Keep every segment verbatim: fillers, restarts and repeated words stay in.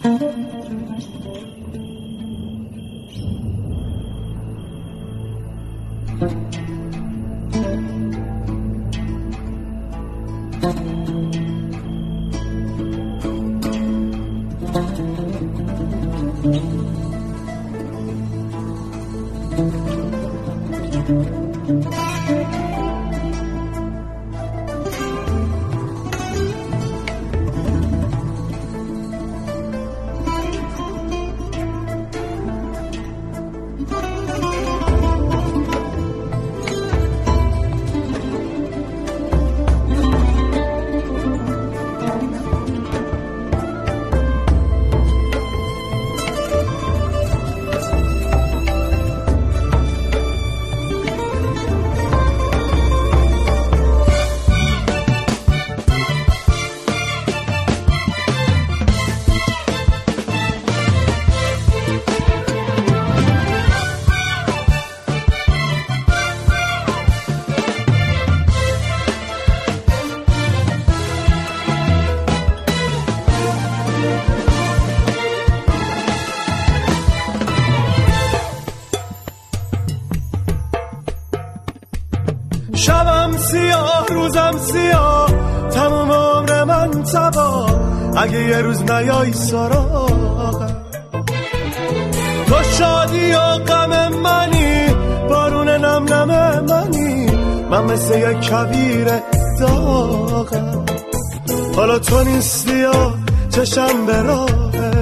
شبم سیاه روزم سیاه تموم عمر من تبا اگه یه روز نیای سراغم تو شادی و غم منی بارون نم نم منی من مثل یک کویر داغم حالا تو نیستی و چشم به راهه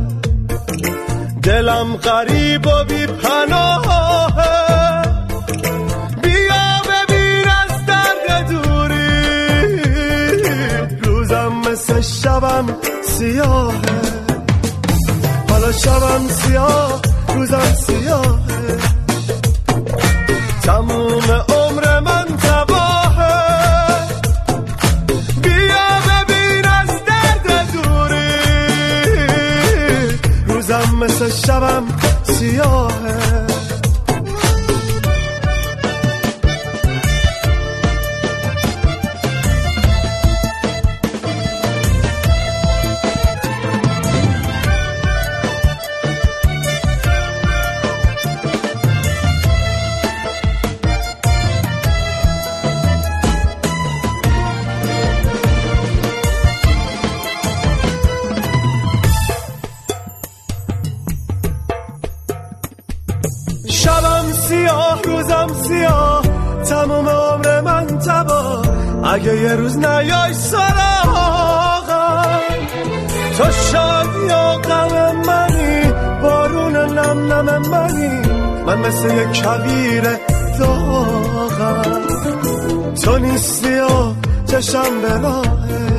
دلم غریب و بی پناهه مثل شبم سیاهه حالا شبم سیاه روزم سیاهه تموم عمر من تباهه بیا ببین از درد دوری روزم مثل شبم سیاهه شبم سیاه روزم سیاه تموم عمر من تبا اگه یه روز نیای سراغم تو شادی و غم منی بارون نم نم منی من مثل یک کویر داغم تو نیستی و چشم به راهه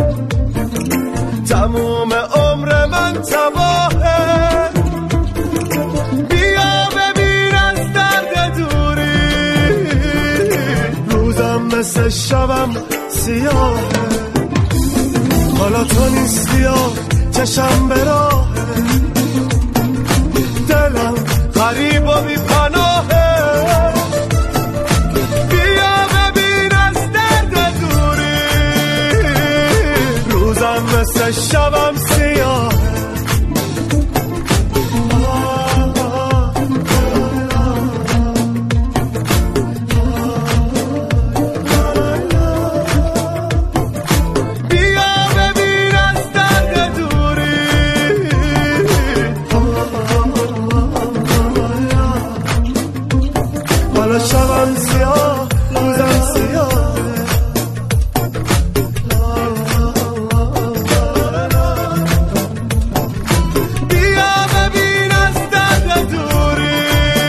تموم عمر من تباهه مثل شبم سیاهه حالا تو نیستی و چشم به راهه دلم غریب و بی پناهه بیا ببین از درد دوری روزم مثل شبم سیاهه شبم سیاه روزم سیاه بیا ببین از درد دوری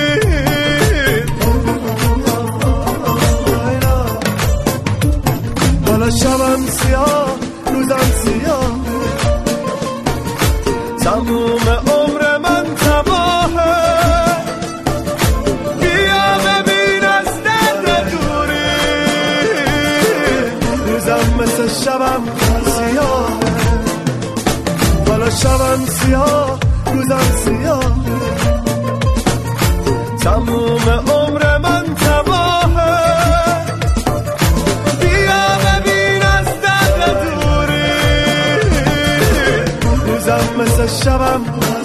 حالا شبم سیاه روزم سیاه تموم عمر من تباهه مثل شبم سیاهه حالا شبم سیاه روزم سیاه تموم عمر من تباهه بیا ببین از درد دوری روزم مثل شبم